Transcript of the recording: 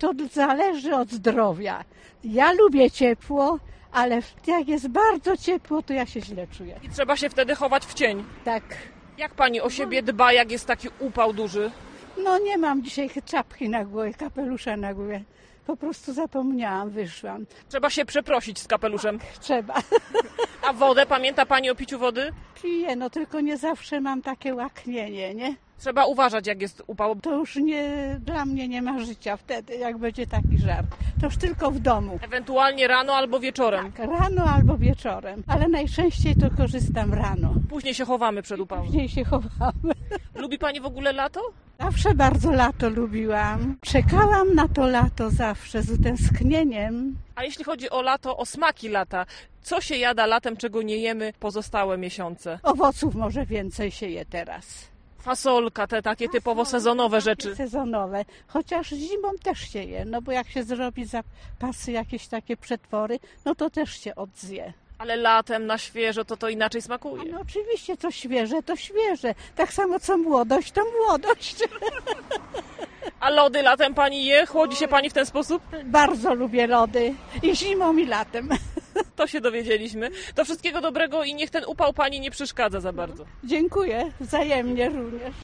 to zależy od zdrowia. Ja lubię ciepło, ale jak jest bardzo ciepło, to ja się źle czuję. I trzeba się wtedy chować w cień. Tak. Jak pani o siebie dba, jak jest taki upał duży? No nie mam dzisiaj czapki na głowie, kapelusza na głowie. Po prostu zapomniałam, wyszłam. Trzeba się przeprosić z kapeluszem. Trzeba. A wodę, pamięta pani o piciu wody? Piję, no tylko nie zawsze mam takie łaknienie, nie? Trzeba uważać, jak jest upał. To już dla mnie nie ma życia wtedy, jak będzie taki żar. To już tylko w domu. Ewentualnie rano albo wieczorem. Tak, rano albo wieczorem, ale najczęściej to korzystam rano. Później się chowamy przed upałem. Później się chowamy. Lubi pani w ogóle lato? Zawsze bardzo lato lubiłam. Czekałam na to lato zawsze z utęsknieniem. A jeśli chodzi o lato, o smaki lata, co się jada latem, czego nie jemy pozostałe miesiące? Owoców może więcej się je teraz. Fasolka, te takie typowo sezonowe rzeczy. Sezonowe, chociaż zimą też się je, no bo jak się zrobi zapasy, jakieś takie przetwory, no to też się odzje. Ale latem na świeżo to inaczej smakuje. No oczywiście co świeże, to świeże. Tak samo co młodość, to młodość. A lody latem pani je? Chłodzi się pani w ten sposób? Bardzo lubię lody i zimą i latem. To się dowiedzieliśmy. To wszystkiego dobrego i niech ten upał pani nie przeszkadza za bardzo. Dziękuję, wzajemnie również.